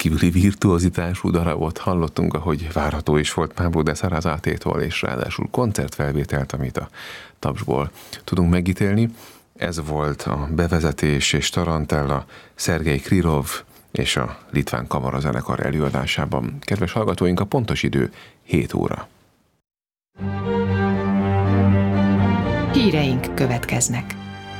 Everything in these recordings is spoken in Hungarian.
rendkívüli virtuozitású darabot hallottunk, ahogy várható is volt Pablo de Sarazatétól, és ráadásul koncertfelvételt, amit a Tapsból tudunk megítélni. Ez volt a bevezetés és tarantella Szergej Krylov és a Litván Kamarazenekar előadásában. Kedves hallgatóink, a pontos idő 7 óra. Híreink következnek.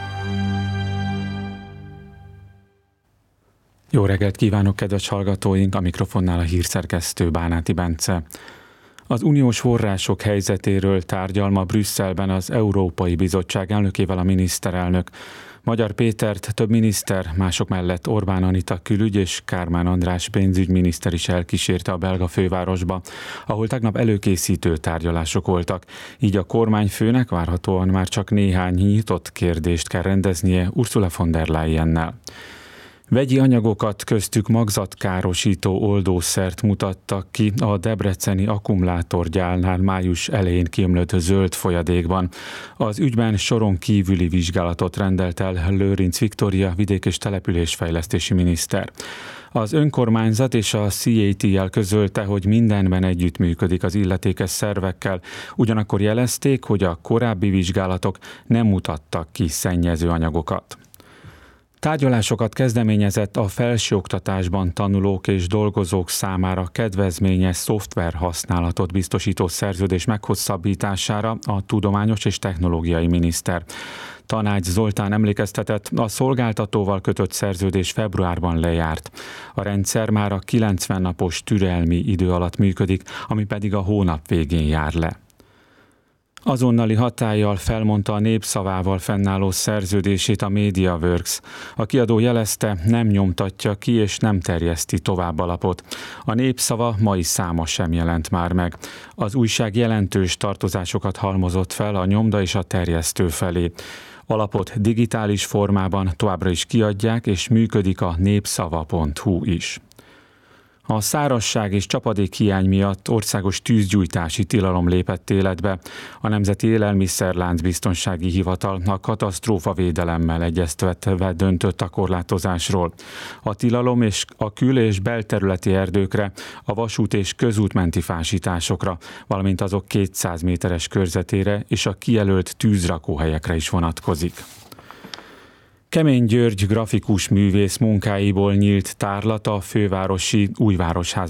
Jó reggelt kívánok, kedves hallgatóink! A mikrofonnál a hírszerkesztő Bánáti Bence. Az uniós források helyzetéről tárgyal ma Brüsszelben az Európai Bizottság elnökével a miniszterelnök. Magyar Pétert több miniszter, mások mellett Orbán Anita külügy és Kármán András pénzügyminiszter is elkísérte a belga fővárosba, ahol tegnap előkészítő tárgyalások voltak. Így a kormányfőnek várhatóan már csak néhány nyitott kérdést kell rendeznie Ursula von der Leyennel. Vegyi anyagokat, köztük magzatkárosító oldószert mutattak ki a debreceni akkumulátorgyárnál május elején kiömlött zöld folyadékban. Az ügyben soron kívüli vizsgálatot rendelt el Lőrinc Viktória vidék- és településfejlesztési miniszter. Az önkormányzat és a CATL közölte, hogy mindenben együttműködik az illetékes szervekkel, ugyanakkor jelezték, hogy a korábbi vizsgálatok nem mutattak ki szennyező anyagokat. Tárgyalásokat kezdeményezett a felsőoktatásban tanulók és dolgozók számára kedvezményes szoftver használatot biztosító szerződés meghosszabbítására a tudományos és technológiai miniszter. Tanács Zoltán emlékeztetett, a szolgáltatóval kötött szerződés februárban lejárt. A rendszer már a 90 napos türelmi idő alatt működik, ami pedig a hónap végén jár le. Azonnali hatállyal felmondta a Népszavával fennálló szerződését a MediaWorks. A kiadó jelezte, nem nyomtatja ki és nem terjeszti tovább a lapot. A Népszava mai száma sem jelent már meg. Az újság jelentős tartozásokat halmozott fel a nyomda és a terjesztő felé. A lapot digitális formában továbbra is kiadják, és működik a népszava.hu is. A szárazság és csapadékhiány miatt országos tűzgyújtási tilalom lépett életbe. A Nemzeti Élelmiszerlánc Biztonsági Hivatal a katasztrófavédelemmel egyeztetve döntött a korlátozásról. A tilalom és a kül- és belterületi erdőkre, a vasút és közútmenti fásításokra, valamint azok 200 méteres körzetére és a kijelölt tűzrakóhelyekre is vonatkozik. Kemény György grafikus művész munkáiból nyílt tárlat a fővárosi Újvárosháza